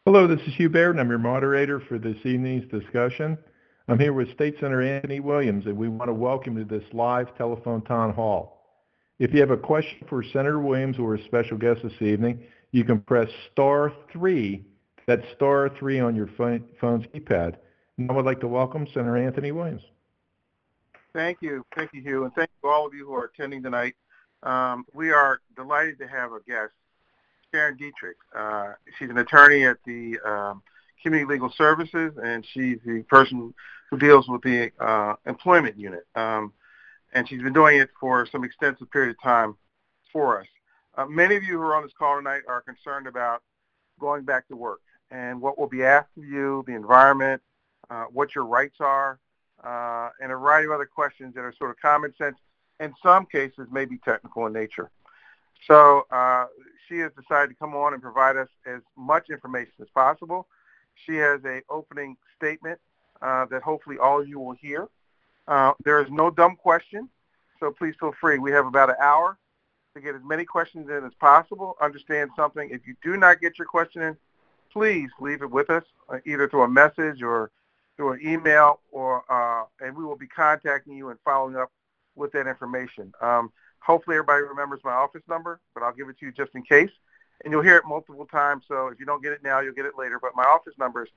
Hello, this is Hugh Baird, and I'm your moderator for this evening's discussion. I'm here with State Senator Anthony Williams, and we want to welcome you to this live telephone town hall. If you have a question for Senator Williams or a special guest this evening, you can press star 3, that's star 3 on your phone's keypad. And I would like to welcome Senator Anthony Williams. Thank you, Hugh, and thank you all of you who are attending tonight. We are delighted to have a guest, Sharon Dietrich. She's an attorney at the Community Legal Services, and she's the person who deals with the employment unit. And she's been doing it for some extensive period of time for us. Many of you who are on this call tonight are concerned about going back to work and what will be asked of you, the environment, what your rights are, and a variety of other questions that are sort of common sense, in some cases may be technical in nature. So she has decided to come on and provide us as much information as possible. She has an opening statement that hopefully all of you will hear. There is no dumb question, so please feel free. We have about an hour to get as many questions in as possible. Understand something, if you do not get your question in, please leave it with us, either through a message or through an email, and we will be contacting you and following up with that information. Hopefully everybody remembers my office number, but I'll give it to you just in case. And you'll hear it multiple times, so if you don't get it now, you'll get it later. But my office number is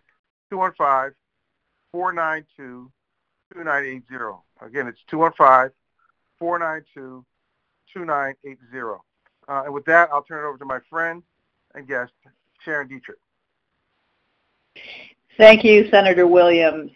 215-492-2980. Again, it's 215-492-2980. And with that, I'll turn it over to my friend and guest, Sharon Dietrich. Thank you, Senator Williams.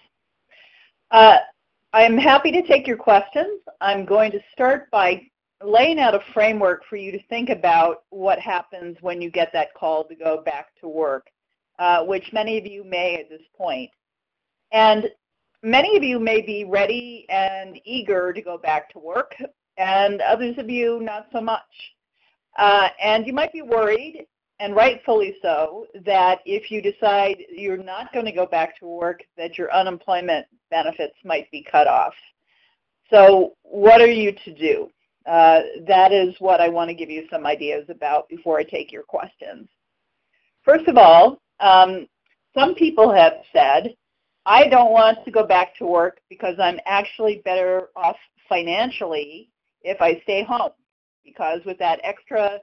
I'm happy to take your questions. I'm going to start by laying out a framework for you to think about what happens when you get that call to go back to work, which many of you may at this point. And many of you may be ready and eager to go back to work, and others of you not so much. And you might be worried, and rightfully so, that if you decide you're not going to go back to work, that your unemployment benefits might be cut off. So what are you to do? That is what I want to give you some ideas about before I take your questions. First of all, some people have said, I don't want to go back to work because I'm actually better off financially if I stay home, because with that extra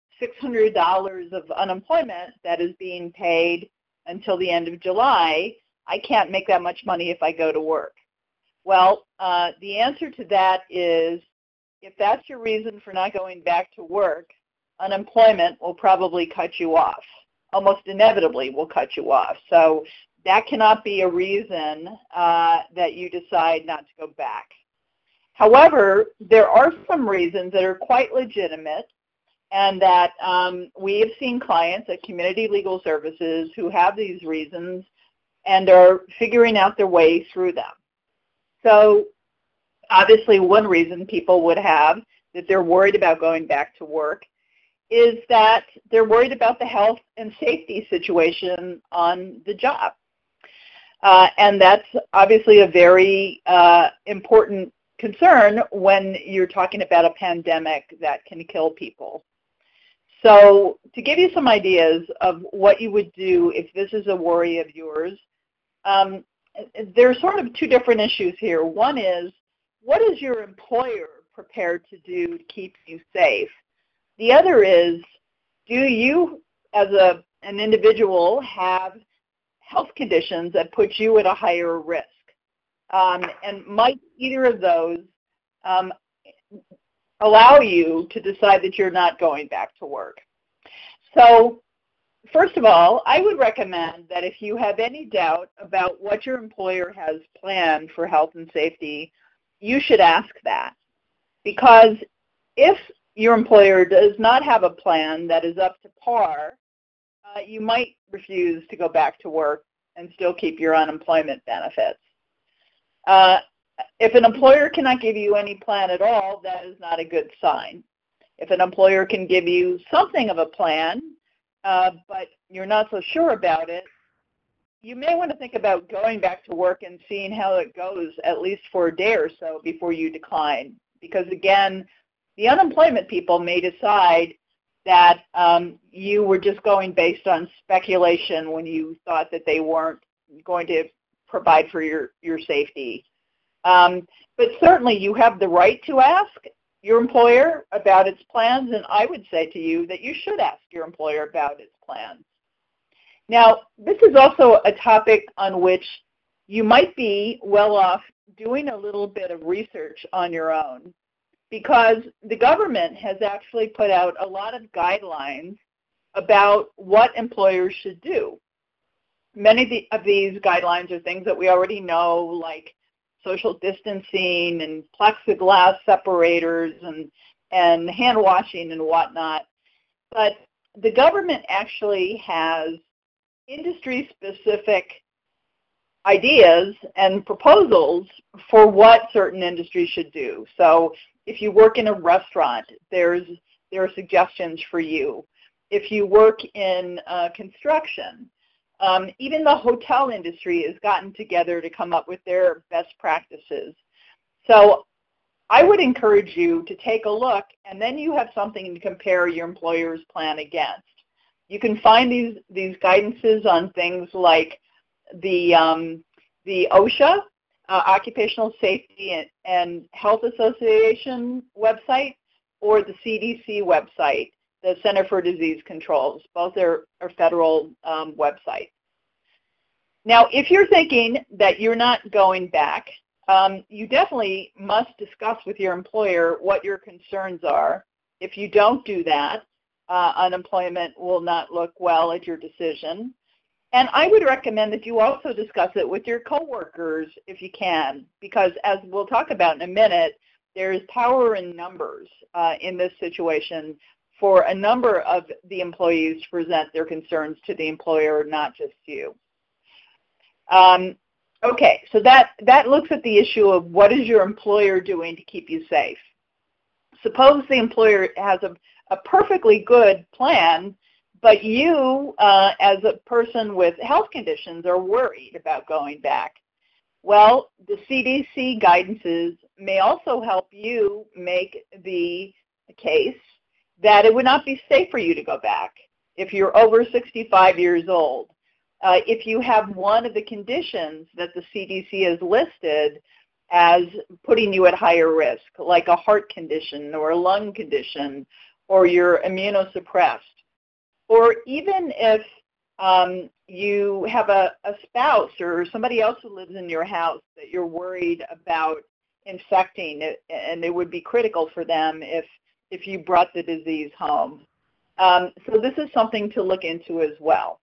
$600 of unemployment that is being paid until the end of July, I can't make that much money if I go to work. Well, the answer to that is, if that's your reason for not going back to work, unemployment will probably cut you off. Almost inevitably will cut you off. So that cannot be a reason that you decide not to go back. However, there are some reasons that are quite legitimate, and that we have seen clients at Community Legal Services who have these reasons and are figuring out their way through them. So obviously one reason people would have that they're worried about going back to work is that they're worried about the health and safety situation on the job. And that's obviously a very important concern when you're talking about a pandemic that can kill people. So to give you some ideas of what you would do if this is a worry of yours, there's sort of two different issues here. One is, what is your employer prepared to do to keep you safe? The other is, do you as an individual have health conditions that put you at a higher risk? And might either of those allow you to decide that you're not going back to work? So first of all, I would recommend that if you have any doubt about what your employer has planned for health and safety, you should ask that. Because if your employer does not have a plan that is up to par, you might refuse to go back to work and still keep your unemployment benefits. If an employer cannot give you any plan at all, that is not a good sign. If an employer can give you something of a plan, but you're not so sure about it, you may want to think about going back to work and seeing how it goes, at least for a day or so before you decline. Because again, the unemployment people may decide that you were just going based on speculation when you thought that they weren't going to provide for your safety. But certainly you have the right to ask your employer about its plans, and I would say to you that you should ask your employer about its plans. Now, this is also a topic on which you might be well off doing a little bit of research on your own, because the government has actually put out a lot of guidelines about what employers should do. Many of these guidelines are things that we already know, like social distancing and plexiglass separators and hand washing and whatnot. But the government actually has industry-specific ideas and proposals for what certain industries should do. So if you work in a restaurant, there are suggestions for you. If you work in construction, even the hotel industry has gotten together to come up with their best practices. So I would encourage you to take a look, and then you have something to compare your employer's plan against. You can find these guidances on things like the OSHA, Occupational Safety and Health Association website, or the CDC website, the Center for Disease Controls. Both are federal websites. Now, if you're thinking that you're not going back, you definitely must discuss with your employer what your concerns are. If you don't do that, unemployment will not look well at your decision. And I would recommend that you also discuss it with your coworkers if you can, because as we'll talk about in a minute, there's power in numbers in this situation for a number of the employees to present their concerns to the employer, not just you. Okay, so that looks at the issue of what is your employer doing to keep you safe. Suppose the employer has a perfectly good plan, but you, as a person with health conditions, are worried about going back. Well, the CDC guidances may also help you make the case that it would not be safe for you to go back if you're over 65 years old. If you have one of the conditions that the CDC has listed as putting you at higher risk, like a heart condition or a lung condition, or you're immunosuppressed, or even if you have a spouse or somebody else who lives in your house that you're worried about infecting, and it would be critical for them if you brought the disease home. So this is something to look into as well.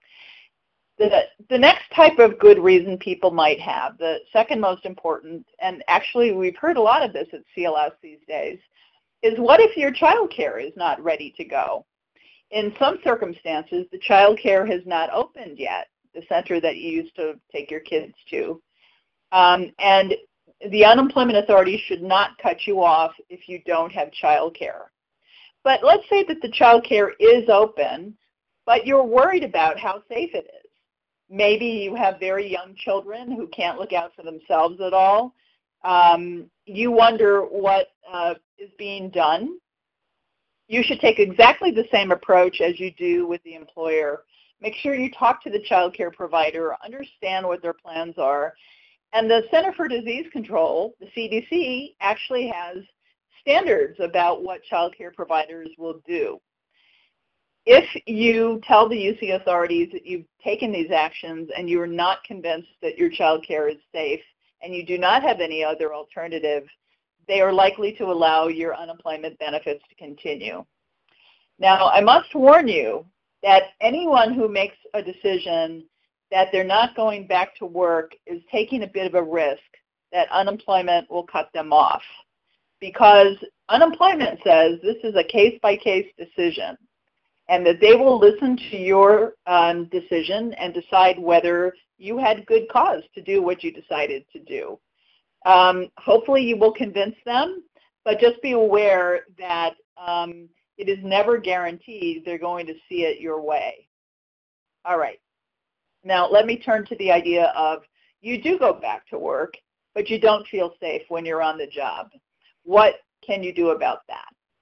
The next type of good reason people might have, the second most important, and actually we've heard a lot of this at CLS these days, is what if your child care is not ready to go? In some circumstances, the child care has not opened yet, the center that you used to take your kids to. And the unemployment authority should not cut you off if you don't have child care. But let's say that the child care is open, but you're worried about how safe it is. Maybe you have very young children who can't look out for themselves at all. You wonder what is being done. You should take exactly the same approach as you do with the employer. Make sure you talk to the child care provider, understand what their plans are. And the Center for Disease Control, the CDC, actually has standards about what child care providers will do. If you tell the UC authorities that you've taken these actions and you are not convinced that your child care is safe and you do not have any other alternative, they are likely to allow your unemployment benefits to continue. Now, I must warn you that anyone who makes a decision that they're not going back to work is taking a bit of a risk that unemployment will cut them off, because unemployment says this is a case-by-case decision, and that they will listen to your decision and decide whether you had good cause to do what you decided to do. Hopefully you will convince them, but just be aware that it is never guaranteed they're going to see it your way. All right. Now let me turn to the idea of you do go back to work, but you don't feel safe when you're on the job. What can you do about that?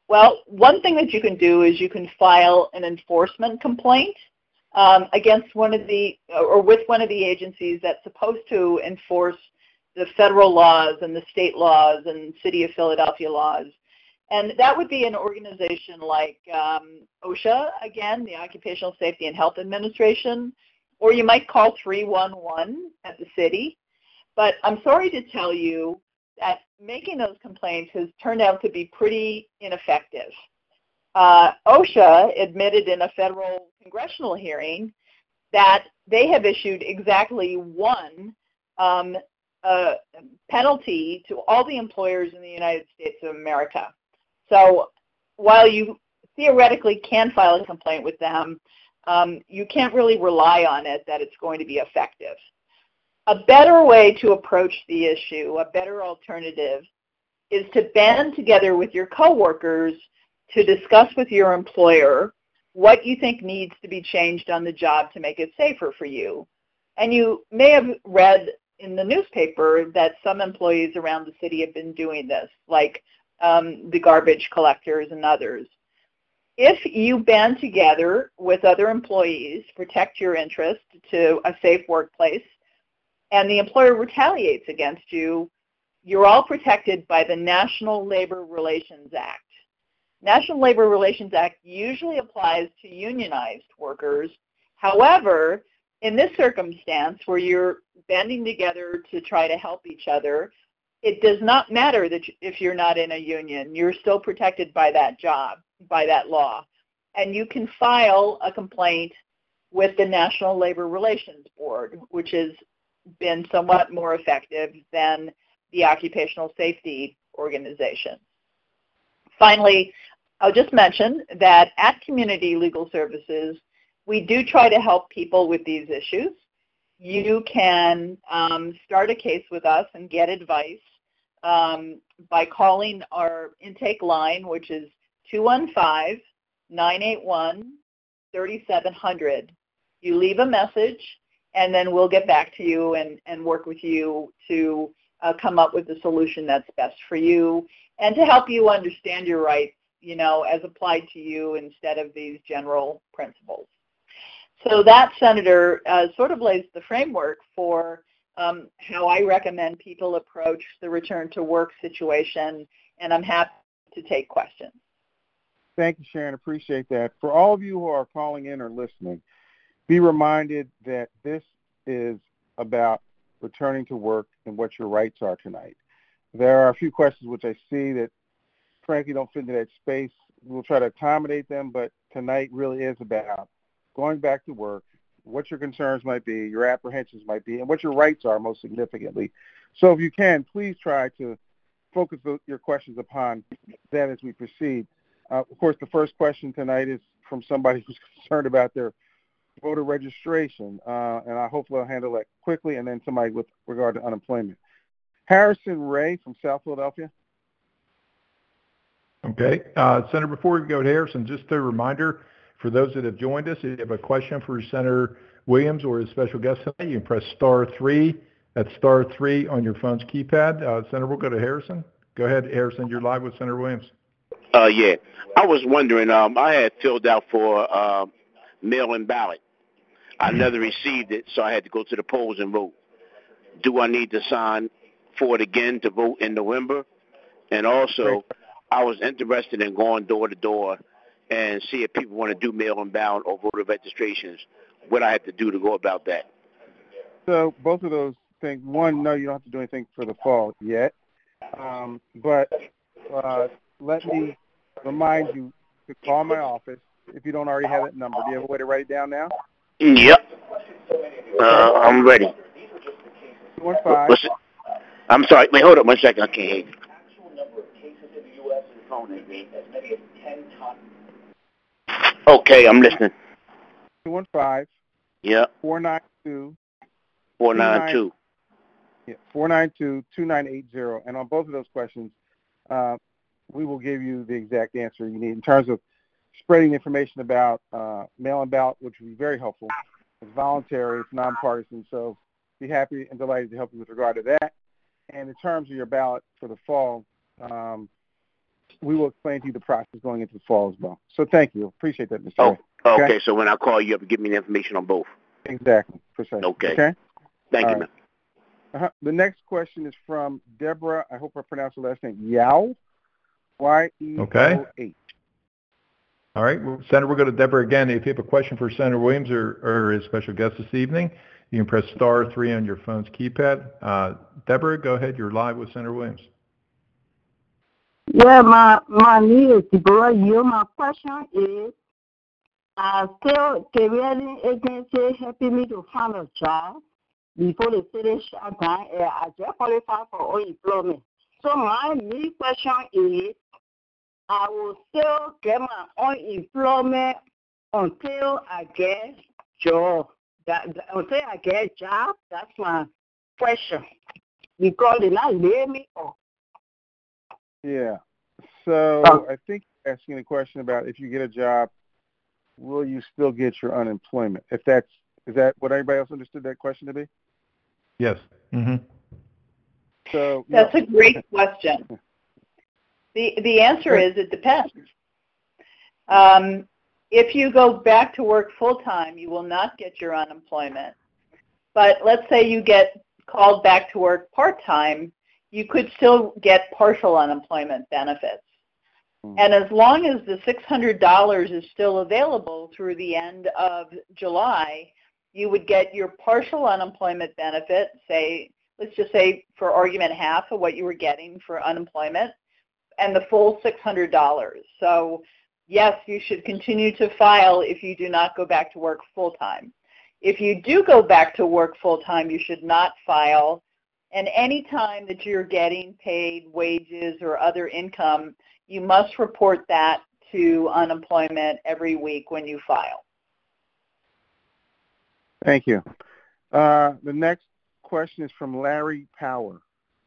Well, one thing that you can do is you can file an enforcement complaint against one of the, or with one of the agencies that's supposed to enforce the federal laws and the state laws and City of Philadelphia laws. And that would be an organization like OSHA, again, the Occupational Safety and Health Administration, or you might call 311 at the city. But I'm sorry to tell you that making those complaints has turned out to be pretty ineffective. OSHA admitted in a federal congressional hearing that they have issued exactly one penalty to all the employers in the United States of America. So while you theoretically can file a complaint with them, you can't really rely on it that it's going to be effective. A better way to approach the issue, a better alternative, is to band together with your coworkers to discuss with your employer what you think needs to be changed on the job to make it safer for you. And you may have read in the newspaper that some employees around the city have been doing this, like the garbage collectors and others. If you band together with other employees, protect your interest to a safe workplace, and the employer retaliates against you, you're all protected by the National Labor Relations Act. National Labor Relations Act usually applies to unionized workers. However, in this circumstance where you're banding together to try to help each other, it does not matter that if you're not in a union, you're still protected by that job, by that law. And you can file a complaint with the National Labor Relations Board, which has been somewhat more effective than the Occupational Safety Organization. Finally, I'll just mention that at Community Legal Services, we do try to help people with these issues. You can start a case with us and get advice by calling our intake line, which is 215-981-3700. You leave a message, and then we'll get back to you and work with you to come up with a solution that's best for you and to help you understand your rights, you know, as applied to you instead of these general principles. So that, Senator, sort of lays the framework for how I recommend people approach the return to work situation, and I'm happy to take questions. Thank you, Sharon. Appreciate that. For all of you who are calling in or listening, be reminded that this is about returning to work and what your rights are tonight. There are a few questions which I see that, frankly, don't fit into that space. We'll try to accommodate them, but tonight really is about going back to work, what your concerns might be, your apprehensions might be, and what your rights are most significantly. So if you can, please try to focus your questions upon that as we proceed. Of course, the first question tonight is from somebody who's concerned about their voter registration, and I hopefully I'll handle that quickly, and then somebody with regard to unemployment. Harrison Ray from South Philadelphia. Okay. Senator, before we go to Harrison, just a reminder for those that have joined us, if you have a question for Senator Williams or his special guest tonight, you can press *3. That's *3 on your phone's keypad. Senator, we'll go to Harrison. Go ahead, Harrison. You're live with Senator Williams. Yeah. I was wondering, I had filled out for mail-in ballot. I never received it, so I had to go to the polls and vote. Do I need to sign for it again to vote in November? And also, I was interested in going door to door and see if people want to do mail-in ballot or voter registrations, what I have to do to go about that. So both of those things, one, no, you don't have to do anything for the fall yet. But let me remind you to call my office if you don't already have that number. Do you have a way to write it down now? Yep. I'm ready. 215. I'm sorry. Wait, hold up 1 second. I can't hear you. Okay, I'm listening. 215. Yeah. 492. 492. Yeah, 492-2980. And on both of those questions, we will give you the exact answer you need in terms of spreading information about mail-in ballot, which would be very helpful. It's voluntary, it's nonpartisan, so be happy and delighted to help you with regard to that. And in terms of your ballot for the fall, we will explain to you the process going into the fall as well. So thank you. Appreciate that, Mr. Oh, Ray. okay. So when I call you up, give me the information on both. Exactly. Precisely. Okay. Thank you, right. man. The next question is from Deborah. I hope I pronounced her last name. Yao. Y-E-O-H. Okay. All right. Well, Senator, we'll go to Deborah again. If you have a question for Senator Williams or his special guest this evening, you can press *3 on your phone's keypad. Deborah, go ahead. You're live with Senator Williams. Yeah, my name is Deborah. My question is, still careering agency helping me to find a job before the city shut down, and I just qualify for unemployment. So my main question is, I will still get my unemployment until I get job. Until I get a job, that's my question. Because they're not laying me off. Yeah. So I think you're asking a question about if you get a job, will you still get your unemployment? Is that what everybody else understood that question to be? Yes. Mm-hmm. So that's a great question. The answer is it depends. If you go back to work full-time, you will not get your unemployment. But let's say you get called back to work part-time, you could still get partial unemployment benefits. And as long as the $600 is still available through the end of July, you would get your partial unemployment benefit, let's just say for argument half of what you were getting for unemployment, and the full $600. So yes, you should continue to file if you do not go back to work full-time. If you do go back to work full-time, you should not file. And any time that you're getting paid wages or other income, you must report that to unemployment every week when you file. Thank you. The next question is from Larry Power.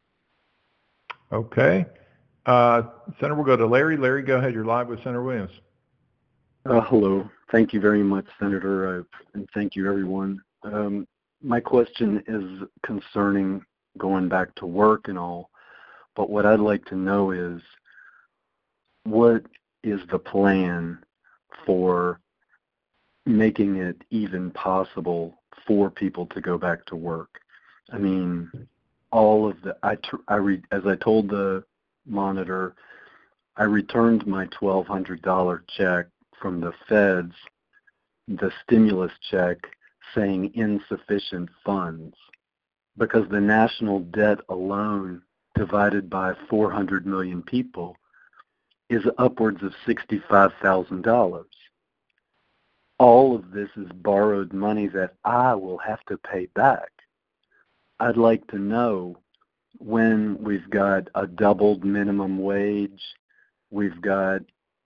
Okay. Senator, we'll go to Larry. Larry, go ahead. You're live with Senator Williams. Hello. Thank you very much, Senator, and thank you, everyone. My question is concerning going back to work and all, but what I'd like to know is, what is the plan for making it even possible for people to go back to work? I mean, all of the, as I told the monitor, I returned my $1,200 check from the feds, the stimulus check, saying insufficient funds, because the national debt alone, divided by 400 million people, is upwards of $65,000. All of this is borrowed money that I will have to pay back. I'd like to know, when we've got a doubled minimum wage, we've got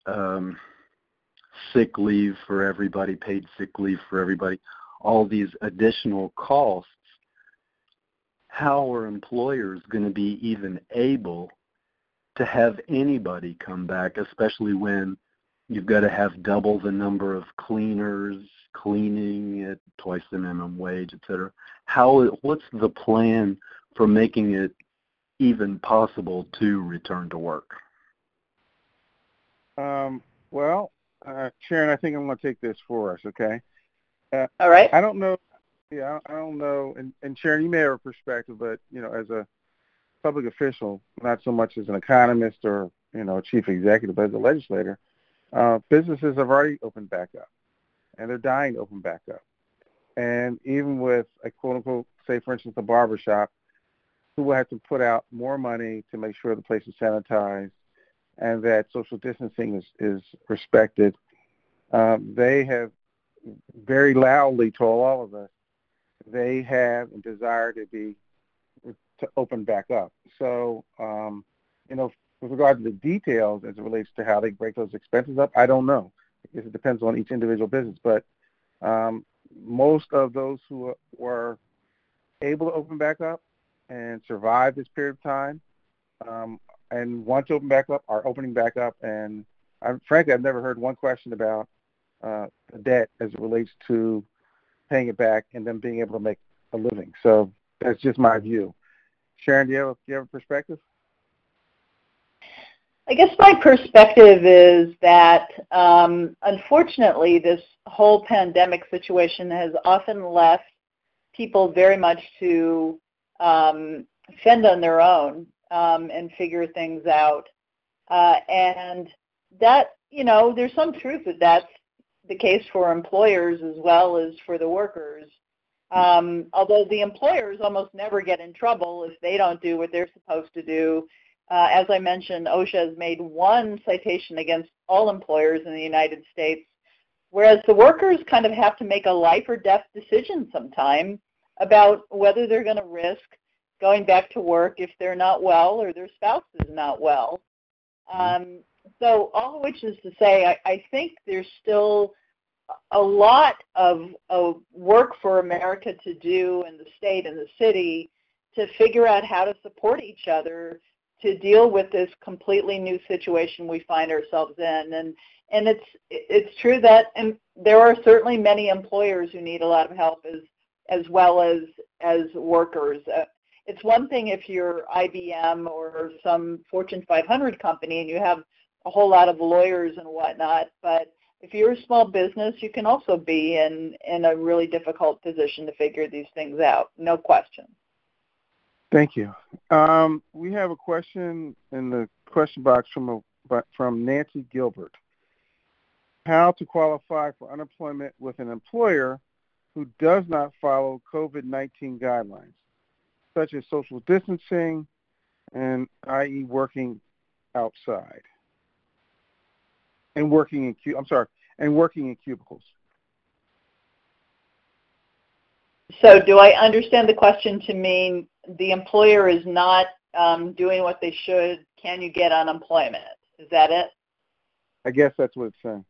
sick leave for everybody, paid sick leave for everybody, all these additional costs, how are employers going to be even able to have anybody come back, especially when you've got to have double the number of cleaners cleaning at twice the minimum wage, et cetera? What's the plan for making it even possible to return to work? Sharon, I think I'm going to take this for us, okay? All right. I don't know. Yeah, I don't know. And Sharon, you may have a perspective, but, as a public official, not so much as an economist or, chief executive, but as a legislator, businesses have already opened back up, and they're dying to open back up. And even with a quote-unquote, say, for instance, a barbershop, who will have to put out more money to make sure the place is sanitized and that social distancing is respected, they have very loudly told all of us they have a desire to open back up. So, with regard to the details as it relates to how they break those expenses up, I don't know. I guess it depends on each individual business. But most of those who were able to open back up and survive this period of time and want to open back up are opening back up. And frankly, I've never heard one question about the debt as it relates to paying it back and them being able to make a living. So that's just my view. Sharon, do you have a perspective? I guess my perspective is that, unfortunately, this whole pandemic situation has often left people very much to fend on their own and figure things out. And that, there's some truth that that's the case for employers as well as for the workers. Although the employers almost never get in trouble if they don't do what they're supposed to do. As I mentioned, OSHA has made one citation against all employers in the United States, whereas the workers kind of have to make a life or death decision sometime about whether they're going to risk going back to work if they're not well or their spouse is not well. So all of which is to say, I think there's still a lot of work for America to do in the state and the city to figure out how to support each other to deal with this completely new situation we find ourselves in. And it's true that, and there are certainly many employers who need a lot of help as well as workers. It's one thing if you're IBM or some Fortune 500 company and you have a whole lot of lawyers and whatnot, but if you're a small business, you can also be in a really difficult position to figure these things out, no question. Thank you. We have a question in the question box from Nancy Gilbert. How to qualify for unemployment with an employer who does not follow COVID-19 guidelines, such as social distancing and i.e. working outside and working in cubicles. So do I understand the question to mean the employer is not doing what they should? Can you get unemployment? Is that it? I guess that's what it's saying.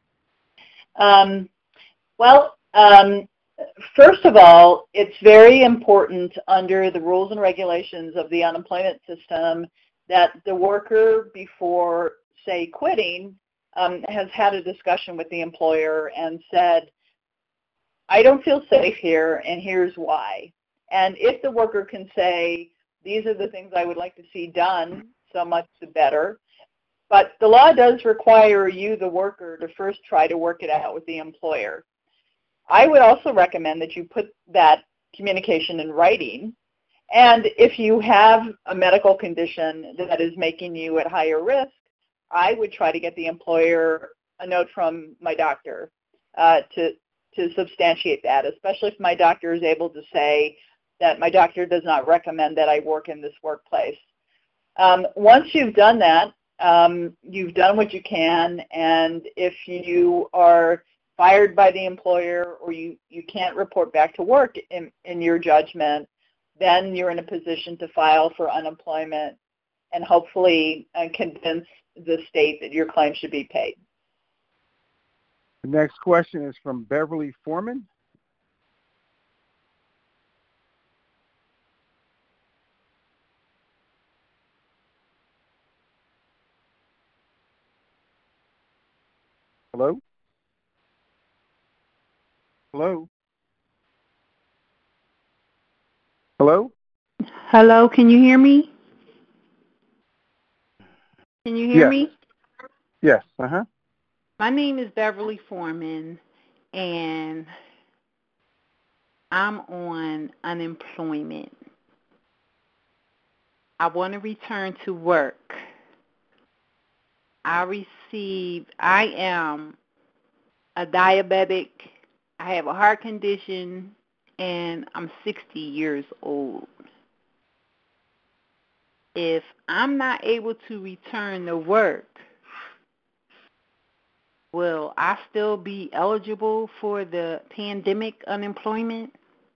First of all, it's very important under the rules and regulations of the unemployment system that the worker, before, say, quitting, has had a discussion with the employer and said, I don't feel safe here, and here's why. And if the worker can say, these are the things I would like to see done, so much the better. But the law does require you, the worker, to first try to work it out with the employer. I would also recommend that you put that communication in writing. And if you have a medical condition that is making you at higher risk, I would try to get the employer a note from my doctor to substantiate that, especially if my doctor is able to say that my doctor does not recommend that I work in this workplace. Once you've done that, you've done what you can, and if you are fired by the employer or you can't report back to work in your judgment, then you're in a position to file for unemployment and hopefully convince the state that your claim should be paid. The next question is from Beverly Foreman. Hello? Hello? Hello? Hello, can you hear me? Can you hear me? Yes, uh-huh. My name is Beverly Foreman, and I'm on unemployment. I want to return to work. I am a diabetic, I have a heart condition, and I'm 60 years old. If I'm not able to return to work, will I still be eligible for the pandemic unemployment?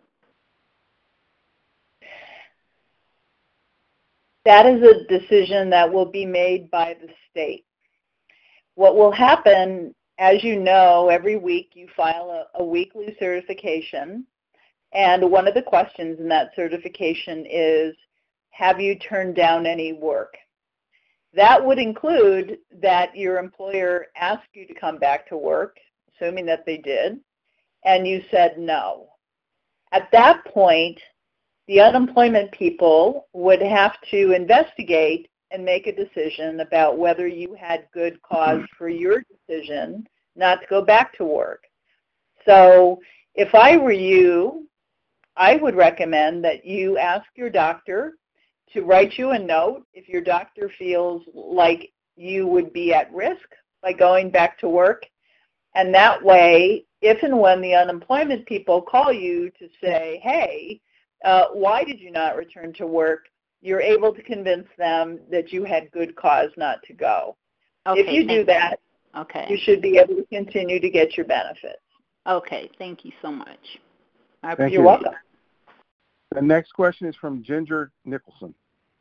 That is a decision that will be made by the state. What will happen, as you know, every week you file a weekly certification, and one of the questions in that certification is, have you turned down any work? That would include that your employer asked you to come back to work, assuming that they did, and you said no. At that point, the unemployment people would have to investigate and make a decision about whether you had good cause for your decision not to go back to work. So if I were you, I would recommend that you ask your doctor to write you a note if your doctor feels like you would be at risk by going back to work. And that way, if and when the unemployment people call you to say, hey, why did you not return to work, you're able to convince them that you had good cause not to go. Okay, if you do that, you should be able to continue to get your benefits. Okay, thank you so much. You're welcome. The next question is from Ginger Nicholson.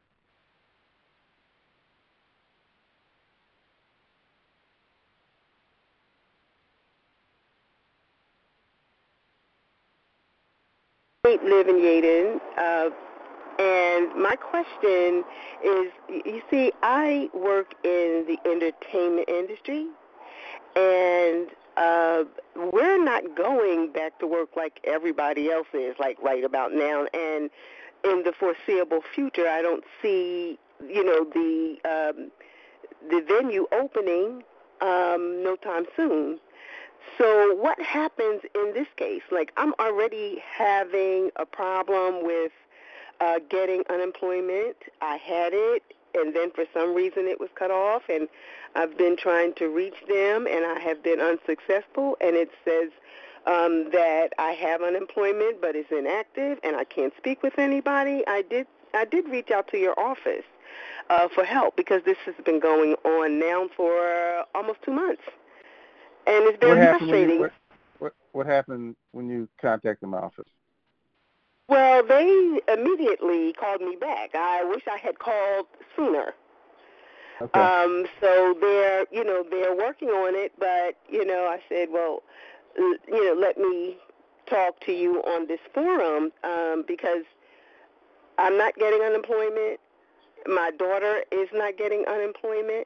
Live in Yaden, and my question is, you see, I work in the entertainment industry, and we're not going back to work like everybody else is, like right about now, and in the foreseeable future, I don't see, the venue opening no time soon. So what happens in this case? Like, I'm already having a problem with getting unemployment. I had it, and then for some reason it was cut off, and I've been trying to reach them, and I have been unsuccessful, and it says that I have unemployment, but it's inactive, and I can't speak with anybody. I did reach out to your office for help, because this has been going on now for almost 2 months. And it's been frustrating. What happened when you contacted my office? Well, they immediately called me back. I wish I had called sooner. Okay. So they're working on it, but I said, well, let me talk to you on this forum because I'm not getting unemployment. My daughter is not getting unemployment.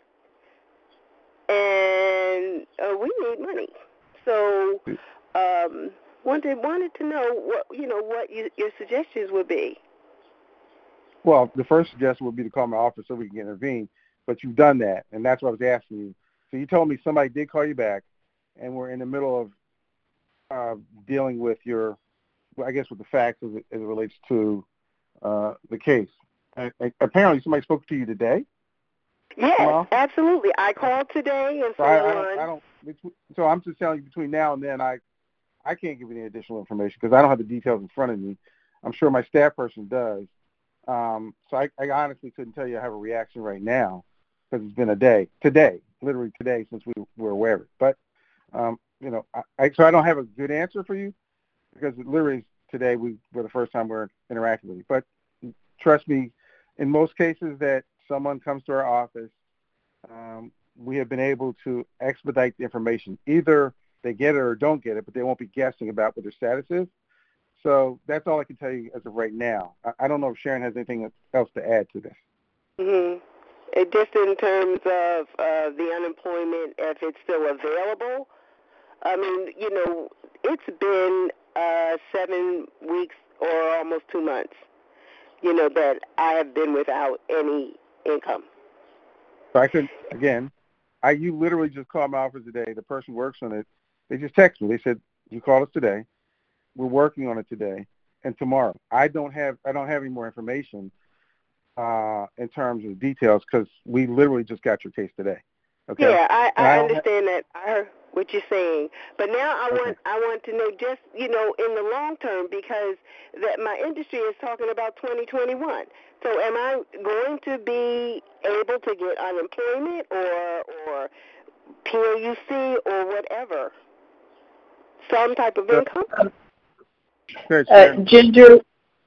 And we need money. So wanted to know what your suggestions would be. Well, the first suggestion would be to call my office so we can intervene, but you've done that, and that's what I was asking you. So you told me somebody did call you back, and we're in the middle of dealing with with the facts as it relates to the case. Apparently somebody spoke to you today? Yes, absolutely. I called today and so I'm just telling you, between now and then, I can't give you any additional information because I don't have the details in front of me. I'm sure my staff person does. So I honestly couldn't tell you I have a reaction right now because it's been a day, literally today, since we were aware of it. But, so I don't have a good answer for you because literally today were the first time we're interacting with you. But trust me, in most cases that someone comes to our office, we have been able to expedite the information. Either they get it or don't get it, but they won't be guessing about what their status is. So that's all I can tell you as of right now. I don't know if Sharon has anything else to add to this. Mm-hmm. Just in terms of the unemployment, if it's still available, I mean, it's been 7 weeks or almost 2 months, that I have been without any income. So you literally just called my office today. The person who works on it, they just texted me. They said, you called us today. We're working on it today and tomorrow. I don't have any more information in terms of details because we literally just got your case today. Okay. Yeah, I understand that. I heard what you're saying, but now I want to know just in the long term, because that my industry is talking about 2021. So am I going to be able to get unemployment or PAUC or whatever, some type of income? Ginger,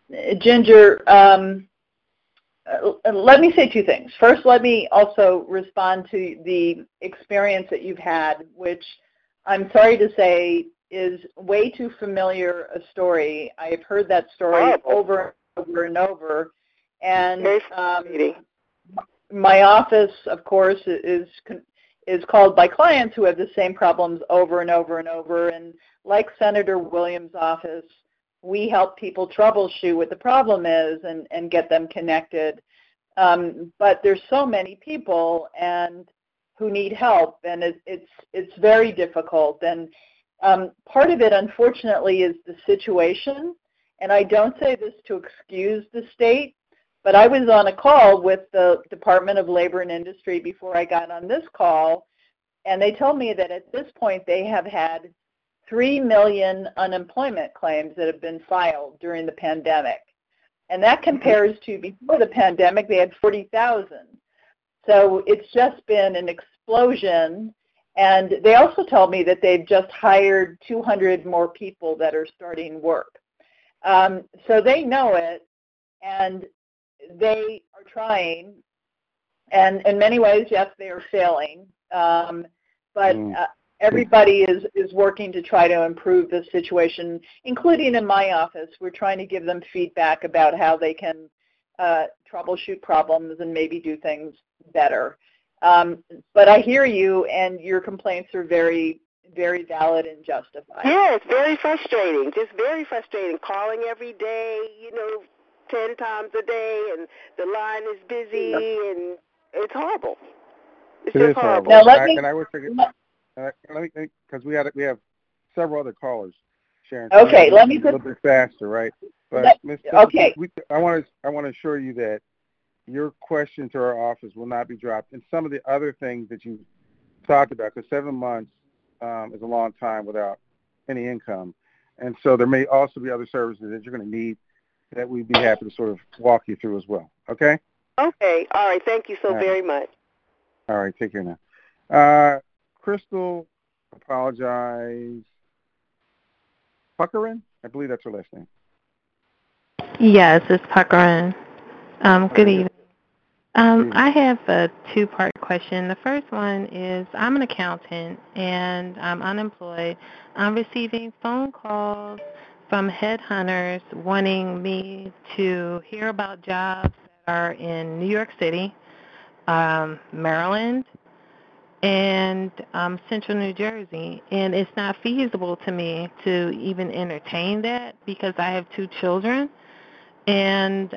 let me say two things. First, let me also respond to the experience that you've had, which I'm sorry to say is way too familiar a story. I've heard that story over and over and over. And my office, of course, is called by clients who have the same problems over and over and over. And like Senator Williams' office, we help people troubleshoot what the problem is and get them connected. But there's so many people and who need help, and it's very difficult. And part of it, unfortunately, is the situation. And I don't say this to excuse the state, but I was on a call with the Department of Labor and Industry before I got on this call, and they told me that at this point they have had 3 million unemployment claims that have been filed during the pandemic. And that compares to before the pandemic, they had 40,000. So it's just been an explosion. And they also told me that they've just hired 200 more people that are starting work. So they know it, and they are trying. And in many ways, yes, they are failing. But everybody is working to try to improve the situation, including in my office. We're trying to give them feedback about how they can troubleshoot problems and maybe do things better. But I hear you, and your complaints are very, very valid and justified. Yeah, it's very frustrating, just very frustrating. Calling every day, 10 times a day, and the line is busy, and it's horrible. It's just horrible. Now, let me, because we have several other callers, Sharon. Okay, let me a little bit faster, right? But okay. I want to assure you that your question to our office will not be dropped. And some of the other things that you talked about, because 7 months is a long time without any income, and so there may also be other services that you're going to need that we'd be happy to sort of walk you through as well. Okay? Okay. All right. Thank you so very much. All right. Take care now. Crystal, apologize. Puckerin? I believe that's her last name. Yes, it's Puckerin. Good evening. I have a two-part question. The first one is I'm an accountant, and I'm unemployed. I'm receiving phone calls from headhunters wanting me to hear about jobs that are in New York City, Maryland, and Central New Jersey. And it's not feasible to me to even entertain that because I have 2 children. And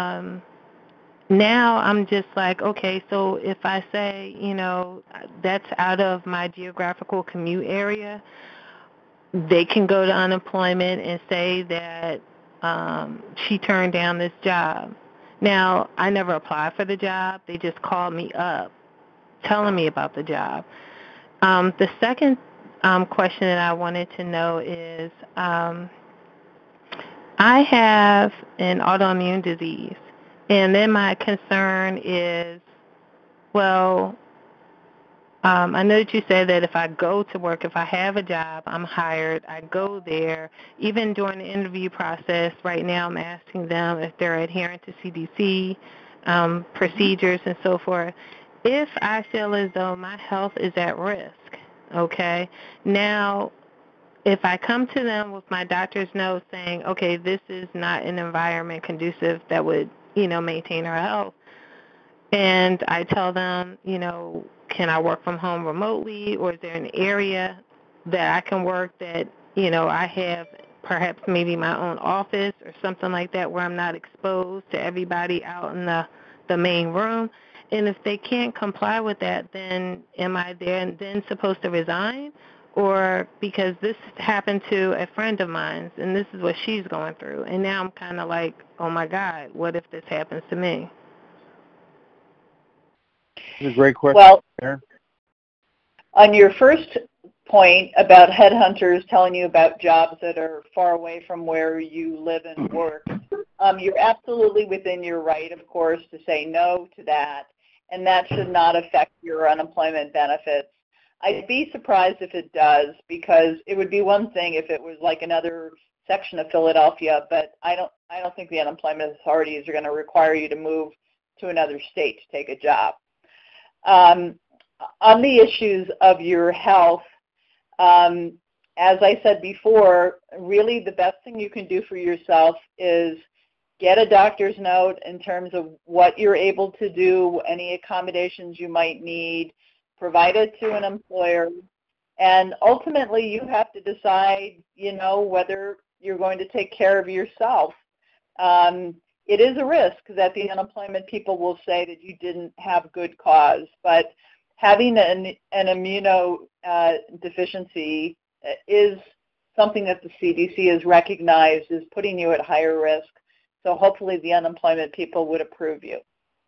now I'm just like, okay, so if I say, that's out of my geographical commute area, they can go to unemployment and say that she turned down this job. Now, I never applied for the job. They just called me up telling me about the job. The second question that I wanted to know is I have an autoimmune disease. And then my concern is, I know that you said that if I go to work, if I have a job, I'm hired, I go there. Even during the interview process, right now I'm asking them if they're adherent to CDC procedures and so forth. If I feel as though my health is at risk, okay, now if I come to them with my doctor's note saying, okay, this is not an environment conducive that would, maintain our health, and I tell them, can I work from home remotely, or is there an area that I can work that, I have perhaps maybe my own office or something like that where I'm not exposed to everybody out in the main room? And if they can't comply with that, then am I then supposed to resign? Or because this happened to a friend of mine, and this is what she's going through. And now I'm kind of like, oh, my God, what if this happens to me? That's a great question. Well, Aaron? On your first point about headhunters telling you about jobs that are far away from where you live and work, you're absolutely within your right, of course, to say no to that, and that should not affect your unemployment benefits. I'd be surprised if it does, because it would be one thing if it was like another section of Philadelphia, but I don't think the unemployment authorities are going to require you to move to another state to take a job. On the issues of your health, as I said before, really the best thing you can do for yourself is get a doctor's note in terms of what you're able to do, any accommodations you might need, provide it to an employer, and ultimately you have to decide, whether you're going to take care of yourself. it is a risk that the unemployment people will say that you didn't have good cause. But having an immunodeficiency is something that the CDC has recognized is putting you at higher risk. So hopefully the unemployment people would approve you.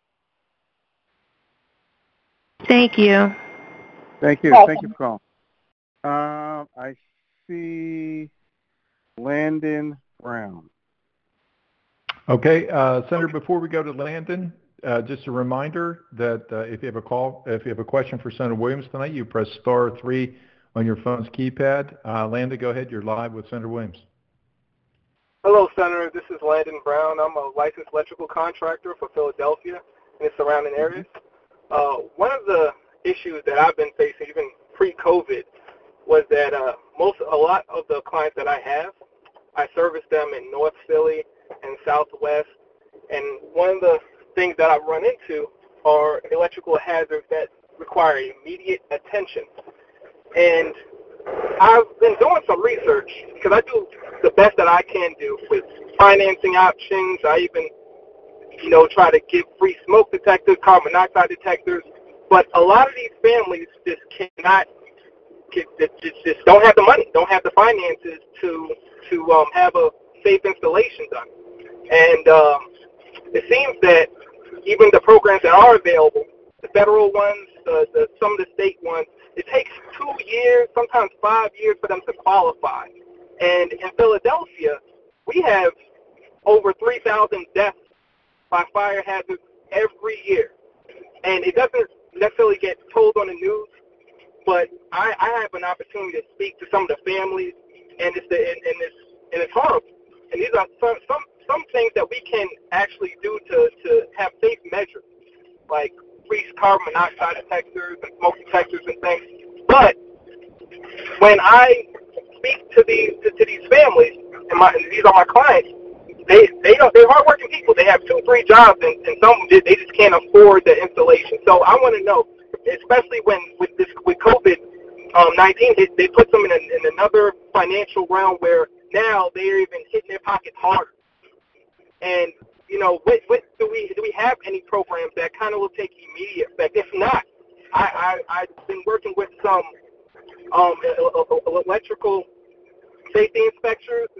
Thank you. Thank you. Welcome. Thank you for calling. I see Landon Brown. Okay, Senator, before we go to Landon, just a reminder that if you have a question for Senator Williams tonight, you press *3 on your phone's keypad. Landon, go ahead. You're live with Senator Williams. Hello, Senator. This is Landon Brown. I'm a licensed electrical contractor for Philadelphia and its surrounding areas. One of the issues that I've been facing, even pre-COVID, was that a lot of the clients that I have, I service them in North Philly and Southwest, and one of the things that I've run into are electrical hazards that require immediate attention. And I've been doing some research because I do the best that I can do with financing options. I even, try to give free smoke detectors, carbon monoxide detectors. But a lot of these families just just don't have the money, don't have the finances to have a safe installation done. And it seems that even the programs that are available, the federal ones, some of the state ones, it takes 2 years, sometimes 5 years for them to qualify. And in Philadelphia, we have over 3,000 deaths by fire hazards every year. And it doesn't necessarily get told on the news, but I have an opportunity to speak to some of the families, and it's horrible. And these are some things that we can actually do to have safe measures, like free carbon monoxide detectors and smoke detectors and things. But when I speak to these families, and these are my clients, they're hardworking people. They have 2-3 jobs, and some they just can't afford the installation. So I want to know, especially with COVID-19, they put them in another financial realm where now they're even hitting their pockets harder. And what do we have any programs that kind of will take immediate effect? If not, I've been working with some electrical safety inspectors,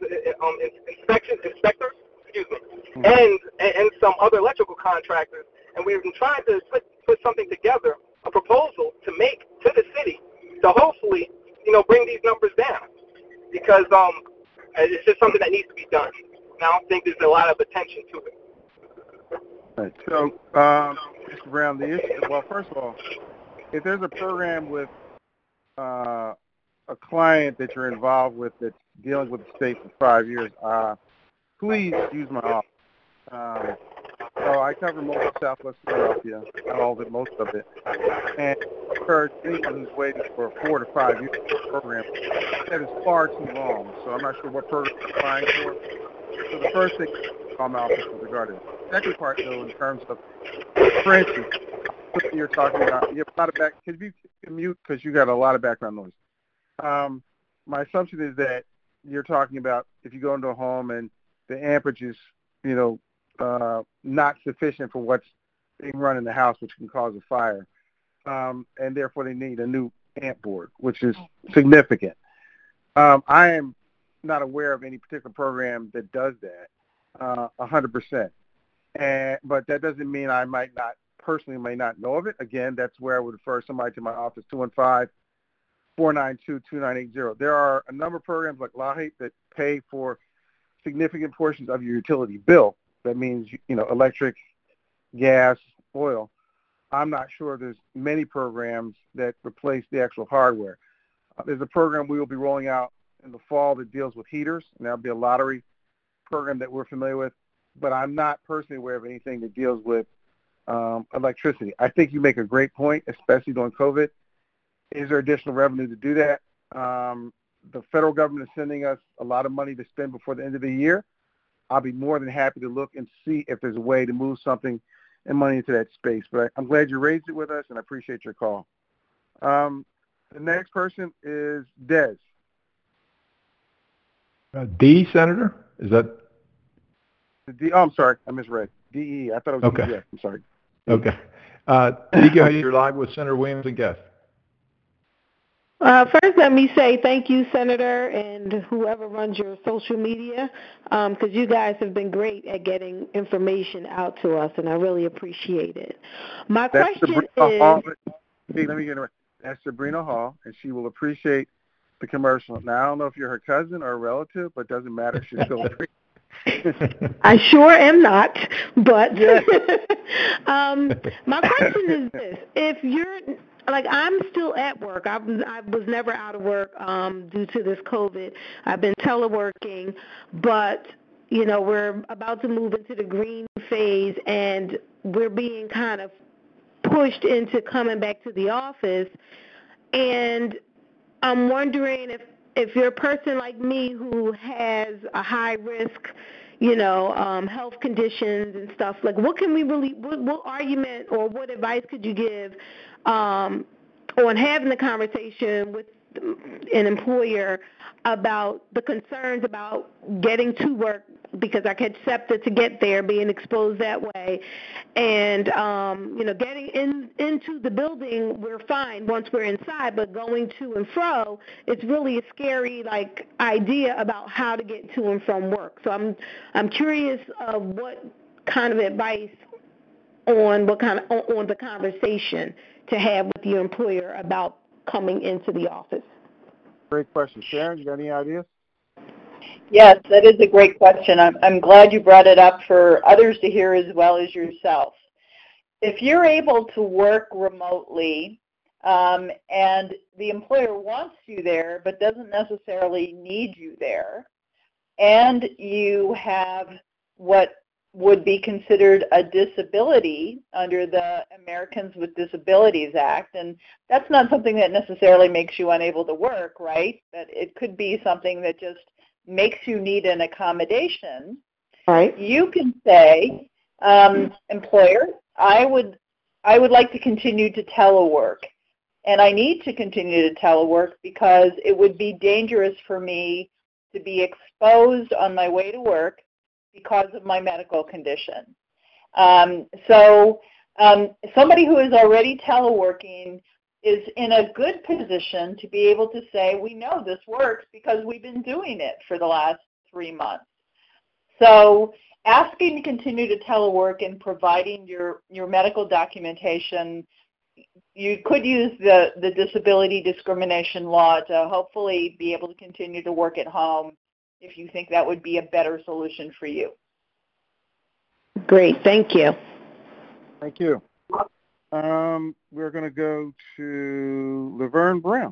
and some other electrical contractors, and we've been trying to put something together, a proposal to make to the city to hopefully, bring these numbers down, because it's just something that needs to be done. And I don't think there's a lot of attention to it. Right. So, Mr. Brown, the issue, well, first of all, if there's a program with a client that you're involved with that's dealing with the state for 5 years, please use my office. So I cover most of Southwest Philadelphia, not all of it, most of it. And I encourage anyone who's waiting for a 4 to 5 year program, that is far too long. So I'm not sure what program you're applying for. So the first thing is call my office with regard to that. The second part, though, in terms of, for instance, you're talking about, you have a lot of could you mute because you got a lot of background noise. My assumption is that you're talking about if you go into a home and the amperage is, not sufficient for what's being run in the house, which can cause a fire, and therefore they need a new amp board, which is significant. I am not aware of any particular program that does that 100%. But that doesn't mean I may not know of it. Again, that's where I would refer somebody to my office, 215-492-2980. There are a number of programs like LAHEAP that pay for significant portions of your utility bill. That means, electric, gas, oil. I'm not sure there's many programs that replace the actual hardware. There's a program we will be rolling out in the fall that deals with heaters, and that'll be a lottery program that we're familiar with. But I'm not personally aware of anything that deals with electricity. I think you make a great point, especially during COVID. Is there additional revenue to do that? The federal government is sending us a lot of money to spend before the end of the year. I'll be more than happy to look and see if there's a way to move something and money into that space. But I'm glad you raised it with us, and I appreciate your call. The next person is Des. D, Senator? Is that? I'm sorry, I misread. DE. I thought it was Okay. DES. I'm sorry. Okay. Nico, you're live with Senator Williams and guest. First, let me say thank you, Senator, and whoever runs your social media, because you guys have been great at getting information out to us, and I really appreciate it. My question is... Hall. Hey, let me get it. That's Sabrina Hall, and she will appreciate the commercial. Now, I don't know if you're her cousin or a relative, but it doesn't matter. She's still I sure am not, but my question is this. If you're, like, I'm still at work. I was never out of work due to this COVID. I've been teleworking, but, you know, we're about to move into the green phase, and we're being kind of pushed into coming back to the office. And I'm wondering if you're a person like me who has a high risk, you know, health conditions and stuff, like what argument or what advice could you give on having the conversation with an employer about the concerns about getting to work because I catch SEPTA to get there, being exposed that way, and you know, getting into the building, we're fine once we're inside, but going to and fro, it's really a scary idea about how to get to and from work. So I'm curious of what kind of advice on the conversation to have with your employer about coming into the office. Great question. Sharon, you got any ideas? Yes, that is a great question. I'm glad you brought it up for others to hear as well as yourself. If you're able to work remotely and the employer wants you there but doesn't necessarily need you there, and you have what would be considered a disability under the Americans with Disabilities Act, and that's not something that necessarily makes you unable to work, right? But it could be something that just makes you need an accommodation. Right. You can say, employer, I would like to continue to telework, and I need to continue to telework because it would be dangerous for me to be exposed on my way to work because of my medical condition. So somebody who is already teleworking is in a good position to be able to say, we know this works because we've been doing it for the last 3 months. So asking to continue to telework and providing your medical documentation, you could use the disability discrimination law to hopefully be able to continue to work at home if you think that would be a better solution for you. Great, thank you. Thank you. We're going to go to Laverne Brown.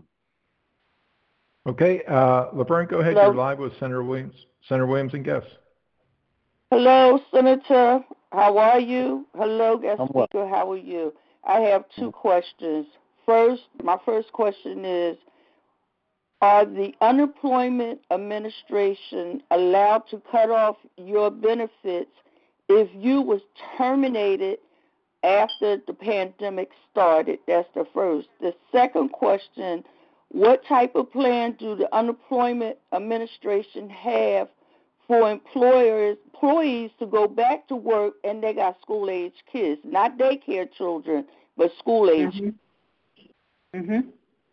Okay, Laverne, go ahead. Hello. You're live with Senator Williams and guests. Hello, Senator. How are you? Hello, guest I'm well. speaker. How are you? I have two questions. First, my first question is, are the Unemployment Administration allowed to cut off your benefits if you was terminated after the pandemic started? That's the first. The second question, what type of plan do the Unemployment Administration have for employees to go back to work and they got school-age kids, not daycare children, but school-age? Mm-hmm. Mm-hmm.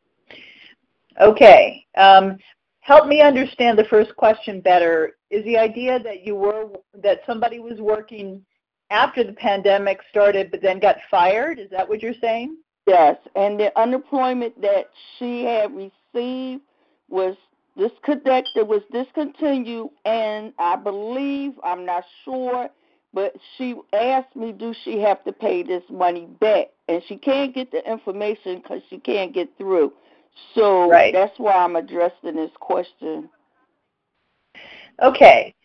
Okay. Help me understand the first question better. Is the idea that somebody was working after the pandemic started but then got fired? Is that what you're saying? Yes, and the unemployment that she had received was discontinued, and I believe, I'm not sure, but she asked me, do she have to pay this money back? And she can't get the information because she can't get through. So right. That's why I'm addressing this question. Okay.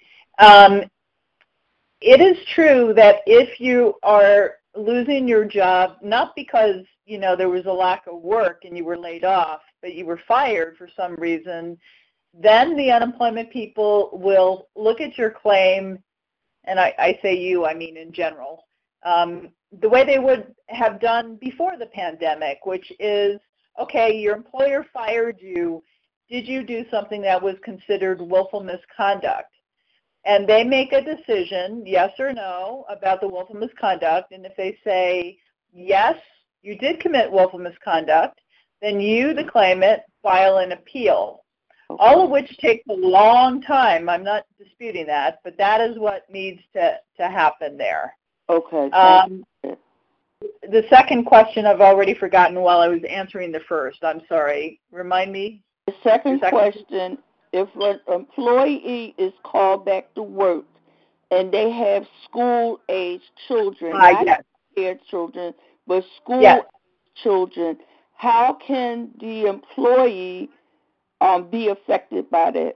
It is true that if you are losing your job, not because, there was a lack of work and you were laid off, but you were fired for some reason, then the unemployment people will look at your claim, and I say you, I mean in general, the way they would have done before the pandemic, which is, okay, your employer fired you. Did you do something that was considered willful misconduct? and they make a decision, yes or no, about the willful misconduct. And if they say, yes, you did commit willful misconduct, then you, the claimant, file an appeal, all of which takes a long time. I'm not disputing that, but that is what needs to happen there. Okay. The second question I've already forgotten while I was answering the first. I'm sorry. Remind me. The second question, if an employee is called back to work and they have school-age children, not care children, but school-age children, how can the employee be affected by that?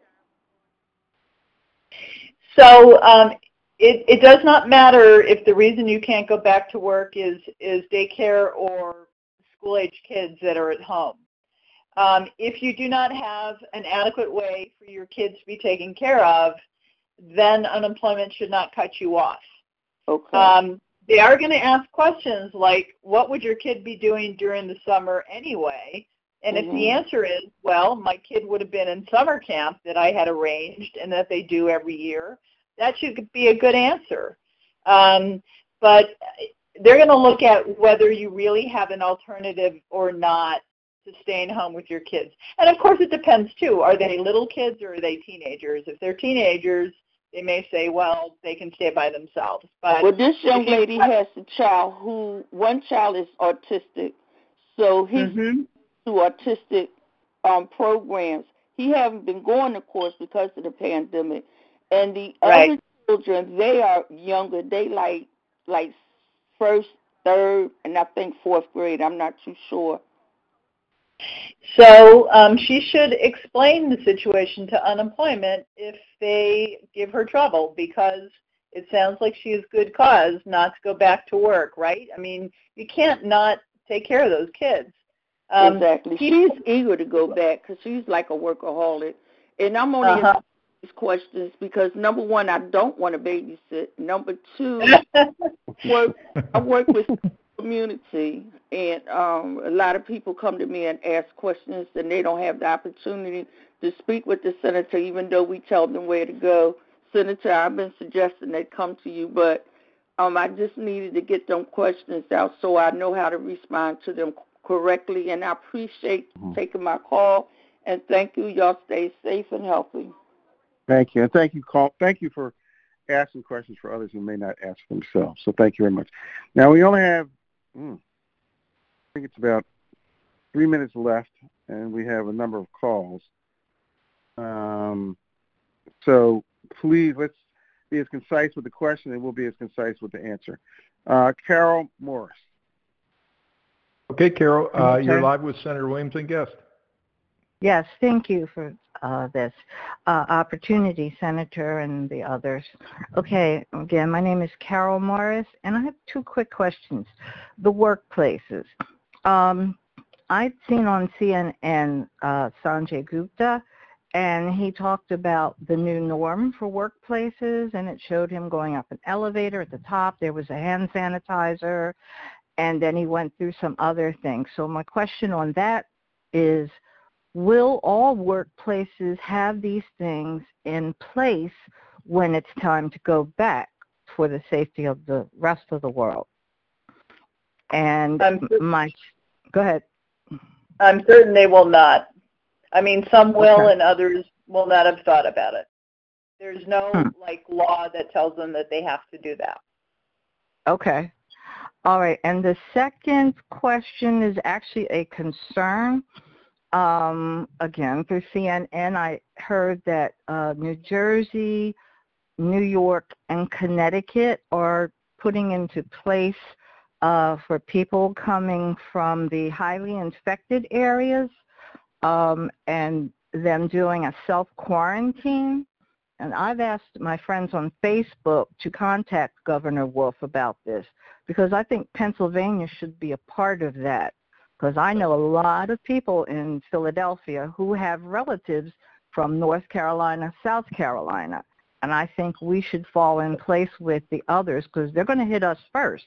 So it does not matter if the reason you can't go back to work is daycare or school-age kids that are at home. If you do not have an adequate way for your kids to be taken care of, then unemployment should not cut you off. Okay. They are going to ask questions like, what would your kid be doing during the summer anyway? And if the answer is, well, my kid would have been in summer camp that I had arranged and that they do every year, that should be a good answer. But they're going to look at whether you really have an alternative or not to staying home with your kids. And, of course, it depends, too. Are they little kids or are they teenagers? If they're teenagers, they may say, well, they can stay by themselves. But well, this young lady has a child one child is autistic, so he's to autistic programs. He haven't been going to course because of the pandemic. And the other children, they are younger. They like first, third, and I think fourth grade. I'm not too sure. So she should explain the situation to unemployment if they give her trouble, because it sounds like she has good cause not to go back to work, right? I mean, you can't not take care of those kids. Exactly. She's eager to go back because she's like a workaholic. And I'm only asking these questions because, number one, I don't want to babysit. Number two, I work with community, and a lot of people come to me and ask questions, and they don't have the opportunity to speak with the senator, even though we tell them where to go. Senator, I've been suggesting they come to you, but I just needed to get them questions out so I know how to respond to them correctly, and I appreciate taking my call, and thank you. Y'all stay safe and healthy. Thank you, and thank you for asking questions for others who may not ask themselves. So thank you very much. Now we only have, I think it's about 3 minutes left, and we have a number of calls. So please, let's be as concise with the question, and we'll be as concise with the answer. Carol Morris. Okay, Carol, you're live with Senator Williams and guest. Yes, thank you for this opportunity, Senator, and the others. Okay, again, my name is Carol Morris, and I have two quick questions. The workplaces. I've seen on CNN Sanjay Gupta, and he talked about the new norm for workplaces, and it showed him going up an elevator. At the top, there was a hand sanitizer, and then he went through some other things. So my question on that is, will all workplaces have these things in place when it's time to go back for the safety of the rest of the world? And go ahead. I'm certain they will not. I mean, some will and others will not have thought about it. There's no law that tells them that they have to do that. Okay. All right. And the second question is actually a concern. Again, through CNN, I heard that New Jersey, New York, and Connecticut are putting into place for people coming from the highly infected areas and them doing a self-quarantine. And I've asked my friends on Facebook to contact Governor Wolf about this because I think Pennsylvania should be a part of that. Because I know a lot of people in Philadelphia who have relatives from North Carolina, South Carolina. And I think we should fall in place with the others because they're going to hit us first.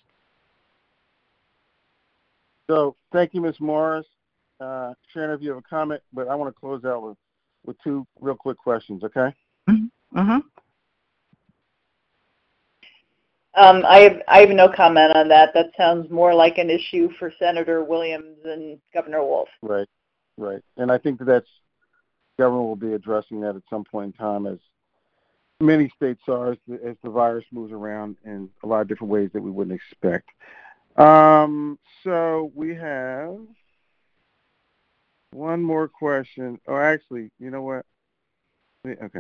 So thank you, Ms. Morris. Sharon, if you have a comment, but I want to close out with two real quick questions, okay? Mm-hmm. I have no comment on that. That sounds more like an issue for Senator Williams and Governor Wolf. Right. And I think that's government will be addressing that at some point in time, as many states are, as the virus moves around in a lot of different ways that we wouldn't expect. So we have one more question. Oh, actually, you know what? Okay.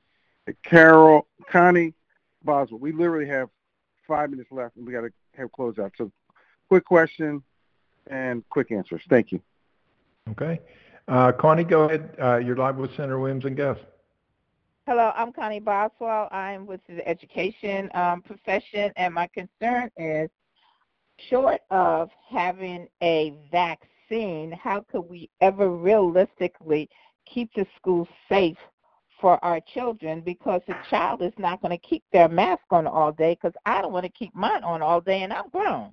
Connie Boswell. We literally have 5 minutes left, and we got to have closeout. So, quick question and quick answers. Thank you. Okay. Connie, go ahead. You're live with Senator Williams and guest. Hello, I'm Connie Boswell. I'm with the education profession, and my concern is, short of having a vaccine, how could we ever realistically keep the schools safe for our children? Because a child is not going to keep their mask on all day, because I don't want to keep mine on all day, and I'm grown.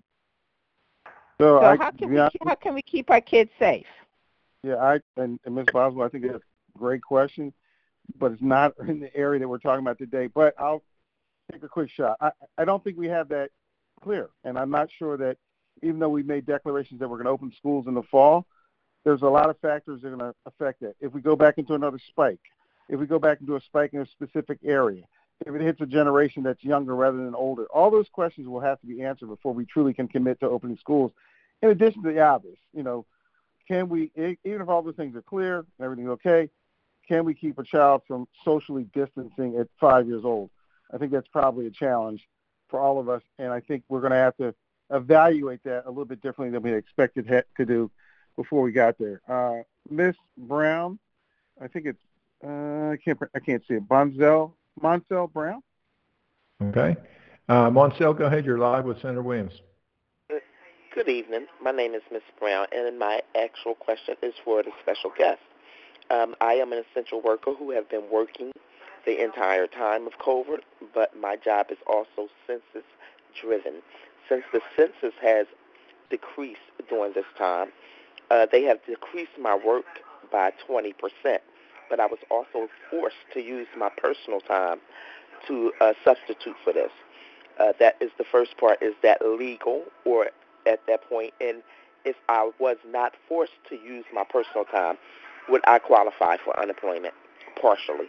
So how can we keep our kids safe? Yeah, and Ms. Boswell, I think that's a great question, but it's not in the area that we're talking about today. But I'll take a quick shot. I don't think we have that clear, and I'm not sure that even though we made declarations that we're going to open schools in the fall, there's a lot of factors that are going to affect that. If we go back into another spike, if we go back into a spike in a specific area, if it hits a generation that's younger rather than older, all those questions will have to be answered before we truly can commit to opening schools. In addition to the obvious, can we, even if all the things are clear and everything's okay, can we keep a child from socially distancing at 5 years old? I think that's probably a challenge for all of us, and I think we're going to have to evaluate that a little bit differently than we expected to do before we got there. Miss Brown, I think it's I can't see it. Monsell Brown. Okay, Monsell, go ahead. You're live with Senator Williams. Good evening. My name is Miss Brown, and my actual question is for the special guest. I am an essential worker who have been working the entire time of COVID, but my job is also census-driven. Since the census has decreased during this time, they have decreased my work by 20%, but I was also forced to use my personal time to substitute for this. That is the first part. Is that legal, or at that point, and if I was not forced to use my personal time, would I qualify for unemployment partially?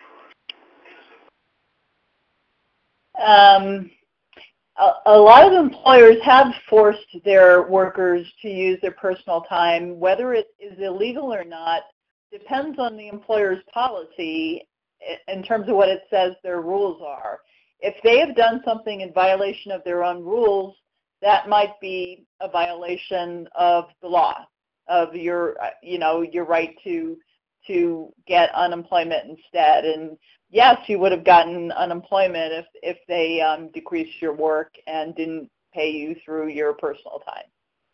A lot of employers have forced their workers to use their personal time. Whether it is illegal or not depends on the employer's policy in terms of what it says their rules are. If they have done something in violation of their own rules, that might be a violation of the law, of your right to get unemployment instead. And yes, you would have gotten unemployment if they decreased your work and didn't pay you through your personal time.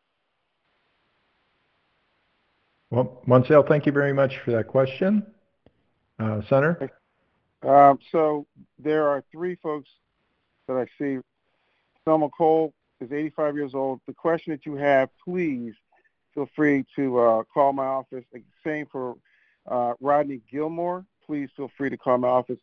Well, Monsell, thank you very much for that question. Senator? So there are 3 folks that I see. Selma Cole is 85 years old. The question that you have, please feel free to call my office. Same for Rodney Gilmore. Please feel free to call my office,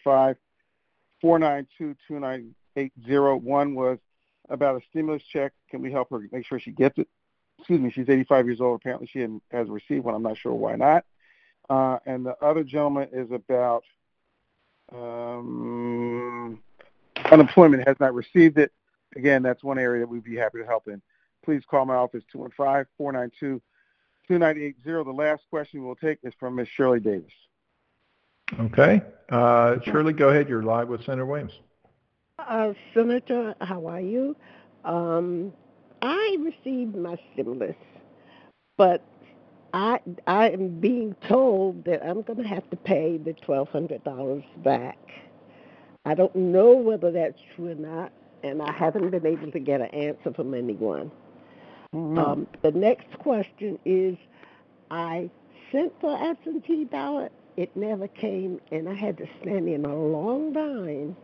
215-492-2980. One was about a stimulus check. Can we help her make sure she gets it? Excuse me, she's 85 years old. Apparently she has received one. I'm not sure why not. And the other gentleman is about unemployment, has not received it. Again, that's one area that we'd be happy to help in. Please call my office, 215-492-2980. The last question we'll take is from Ms. Shirley Davis. Okay. Shirley, go ahead. You're live with Senator Williams. Senator, how are you? I received my stimulus, but I am being told that I'm going to have to pay the $1,200 back. I don't know whether that's true or not, and I haven't been able to get an answer from anyone. Mm-hmm. The next question is, I sent for absentee ballot. It never came, and I had to stand in a long line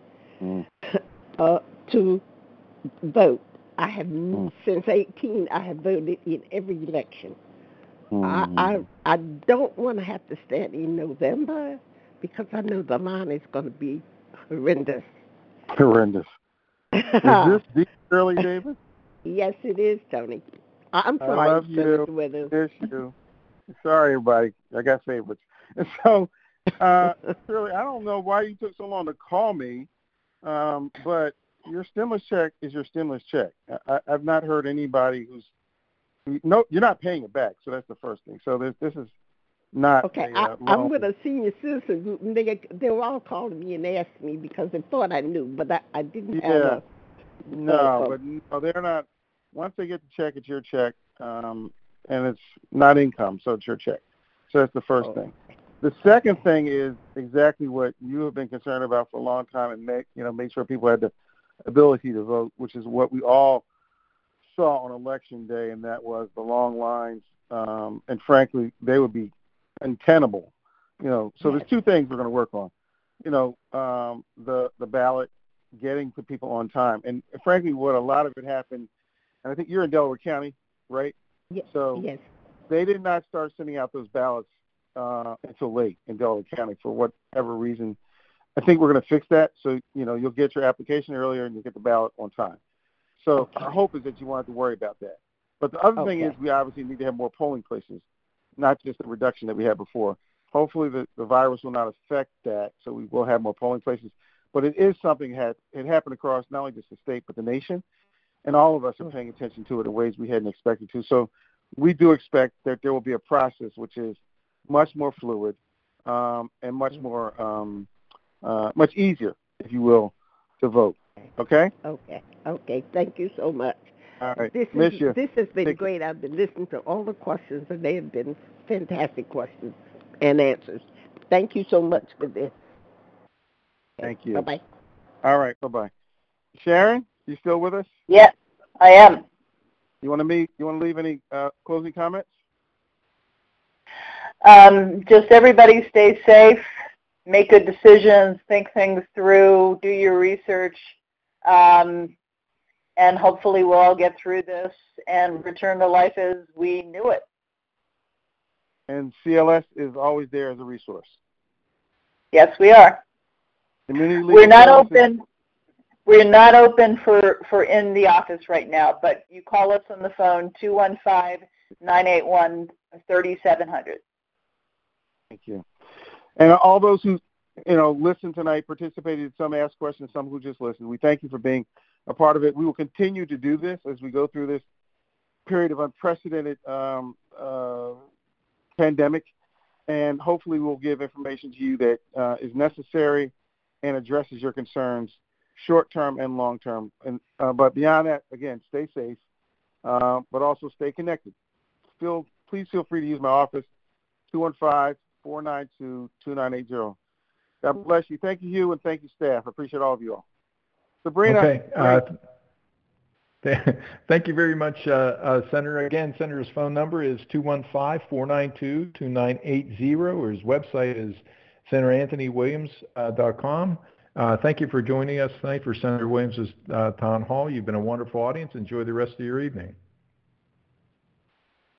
to vote. I have since 18. I have voted in every election. I don't want to have to stand in November because I know the line is going to be horrendous. Horrendous. Is this the Shirley Davis? Yes, it is, Tony. I'm I sorry, love you. Senator Withers. Yes, you. Sorry, everybody. I got favorites. And so, Shirley, I don't know why you took so long to call me, but your stimulus check is your stimulus check. I've not heard anybody no, you're not paying it back, so that's the first thing. So this is not Okay, a I'm with a senior citizen group, and they were all calling me and asked me because they thought I knew, but I didn't have a... No, they're not. Once they get the check, it's your check, and it's not income, so it's your check. So that's the first thing. The second thing is exactly what you have been concerned about for a long time, and make sure people had the ability to vote, which is what we all saw on election day, and that was the long lines, and frankly, they would be untenable. So there's two things we're going to work on. The ballot, getting to people on time, and frankly, what a lot of it happened. And I think you're in Delaware County, right? Yes. So yes. They did not start sending out those ballots until late in Delaware County for whatever reason. I think we're going to fix that. So, you'll get your application earlier and you'll get the ballot on time. So our hope is that you won't have to worry about that. But the other thing is we obviously need to have more polling places, not just the reduction that we had before. Hopefully the virus will not affect that, so we will have more polling places. But it is something that had happened across not only just the state but the nation, and all of us are paying attention to it in ways we hadn't expected to. So we do expect that there will be a process which is much more fluid and much more much easier, if you will, to vote. Okay? Okay. Thank you so much. All right. This has been great. I've been listening to all the questions, and they have been fantastic questions and answers. Thank you so much for this. Thank you. Bye-bye. All right. Bye-bye. Sharon, you still with us? Yes, I am. You want to leave any closing comments? Just everybody stay safe, make good decisions, think things through, do your research, and hopefully we'll all get through this and return to life as we knew it. And CLS is always there as a resource. Yes, we are. We're not open. We're not open for in the office right now, but you call us on the phone, 215-981-3700. Thank you. And all those who, listened tonight, participated, some asked questions, some who just listened, we thank you for being a part of it. We will continue to do this as we go through this period of unprecedented pandemic, and hopefully we'll give information to you that is necessary and addresses your concerns short-term and long-term. But beyond that, again, stay safe, but also stay connected. Please feel free to use my office, 215-492-2980. God bless you. Thank you, Hugh, and thank you, staff. I appreciate all of you all. Sabrina. Okay. Thank you very much, Senator. Again, Senator's phone number is 215-492-2980, or his website is SenatorAnthonyWilliams.com. Thank you for joining us tonight for Senator Williams' town hall. You've been a wonderful audience. Enjoy the rest of your evening.